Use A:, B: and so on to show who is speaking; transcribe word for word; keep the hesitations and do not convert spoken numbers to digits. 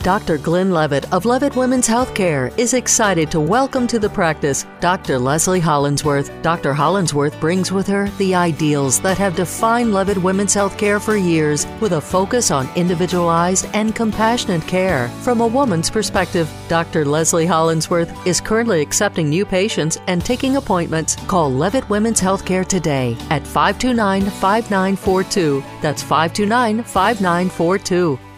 A: Doctor Glenn Levitt of Levitt Women's Healthcare is excited to welcome to the practice Doctor Leslie Hollingsworth. Doctor Hollingsworth brings with her the ideals that have defined Levitt Women's Healthcare for years, with a focus on individualized and compassionate care from a woman's perspective. Doctor Leslie Hollingsworth is currently accepting new patients and taking appointments. Call Levitt Women's Healthcare today at five two nine, five nine four two. That's five two nine, five nine four two.